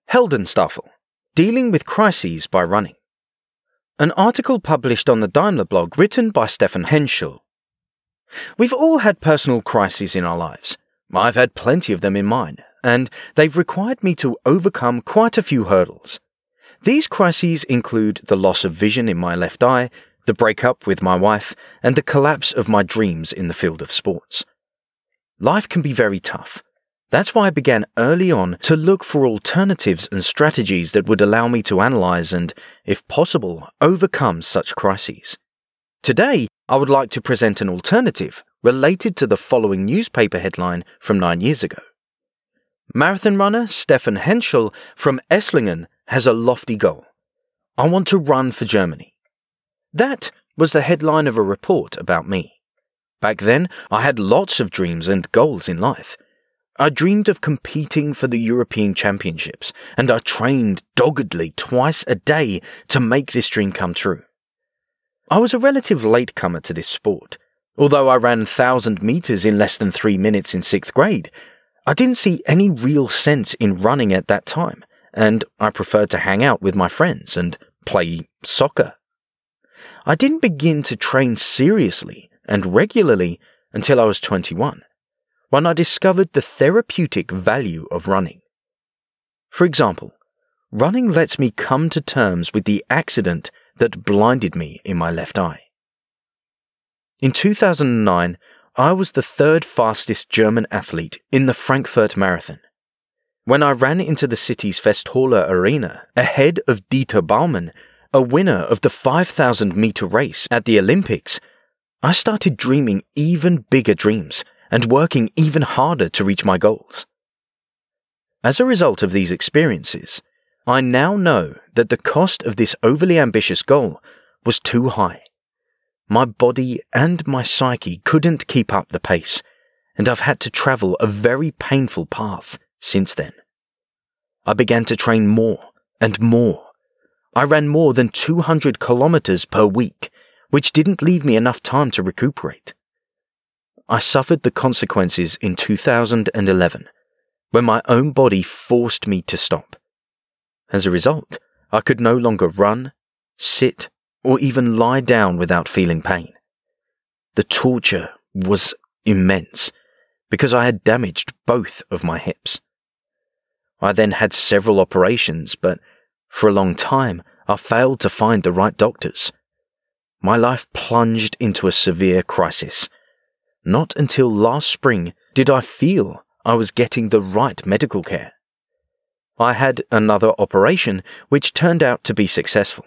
Heldenstaffel, Dealing with Crises by Running. An article published on the Daimler blog written by Stefan Henschel. We've all had personal crises in our lives. I've had plenty of them in mine, and they've required me to overcome quite a few hurdles. These crises include the loss of vision in my left eye, the breakup with my wife, and the collapse of my dreams in the field of sports. Life can be very tough. That's why I began early on to look for alternatives and strategies that would allow me to analyze and, if possible, overcome such crises. Today, I would like to present an alternative related to the following newspaper headline from 9 years ago. Marathon runner Stefan Henschel from Esslingen has a lofty goal. I want to run for Germany. That was the headline of a report about me. Back then, I had lots of dreams and goals in life. I dreamed of competing for the European Championships, and I trained doggedly twice a day to make this dream come true. I was a relative latecomer to this sport. Although I ran 1,000 meters in less than 3 minutes in 6th grade, I didn't see any real sense in running at that time, and I preferred to hang out with my friends and play soccer. I didn't begin to train seriously and regularly until I was 21. When I discovered the therapeutic value of running. For example, running lets me come to terms with the accident that blinded me in my left eye. In 2009, I was the third fastest German athlete in the Frankfurt Marathon. When I ran into the city's Westhalle Arena ahead of Dieter Baumann, a winner of the 5,000-meter race at the Olympics, I started dreaming even bigger dreams and working even harder to reach my goals. As a result of these experiences, I now know that the cost of this overly ambitious goal was too high. My body and my psyche couldn't keep up the pace, and I've had to travel a very painful path since then. I began to train more and more. I ran more than 200 kilometers per week, which didn't leave me enough time to recuperate. I suffered the consequences in 2011, when my own body forced me to stop. As a result, I could no longer run, sit, or even lie down without feeling pain. The torture was immense, because I had damaged both of my hips. I then had several operations, but for a long time, I failed to find the right doctors. My life plunged into a severe crisis. Not until last spring did I feel I was getting the right medical care. I had another operation which turned out to be successful.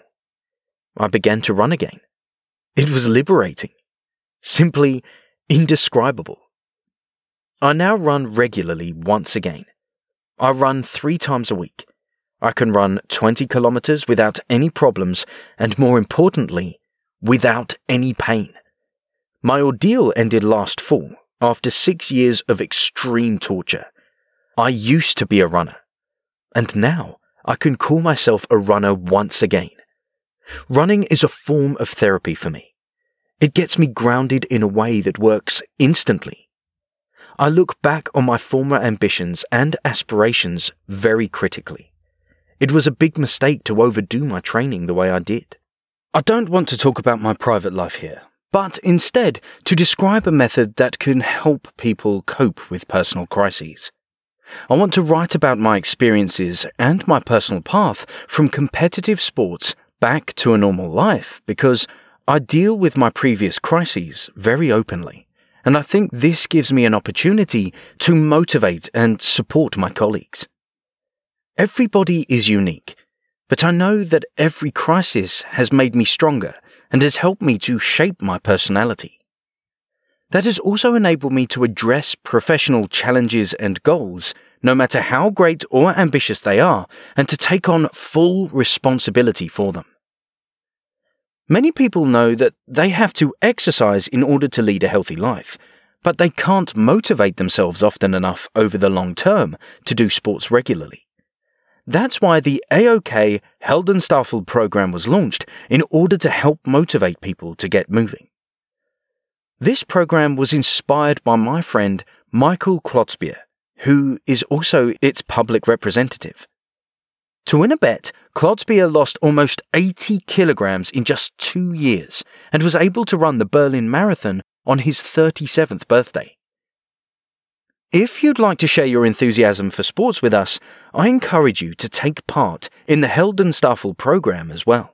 I began to run again. It was liberating. Simply indescribable. I now run regularly once again. I run 3 times a week. I can run 20 kilometers without any problems and, more importantly, without any pain. My ordeal ended last fall, after 6 years of extreme torture. I used to be a runner, and now I can call myself a runner once again. Running is a form of therapy for me. It gets me grounded in a way that works instantly. I look back on my former ambitions and aspirations very critically. It was a big mistake to overdo my training the way I did. I don't want to talk about my private life here, but instead to describe a method that can help people cope with personal crises. I want to write about my experiences and my personal path from competitive sports back to a normal life because I deal with my previous crises very openly, and I think this gives me an opportunity to motivate and support my colleagues. Everybody is unique, but I know that every crisis has made me stronger and has helped me to shape my personality. That has also enabled me to address professional challenges and goals, no matter how great or ambitious they are, and to take on full responsibility for them. Many people know that they have to exercise in order to lead a healthy life, but they can't motivate themselves often enough over the long term to do sports regularly. That's why the AOK Heldenstaffel program was launched in order to help motivate people to get moving. This program was inspired by my friend Michael Klotzbier, who is also its public representative. To win a bet, Klotzbier lost almost 80 kilograms in just 2 years and was able to run the Berlin Marathon on his 37th birthday. If you'd like to share your enthusiasm for sports with us, I encourage you to take part in the Heldenstaffel program as well.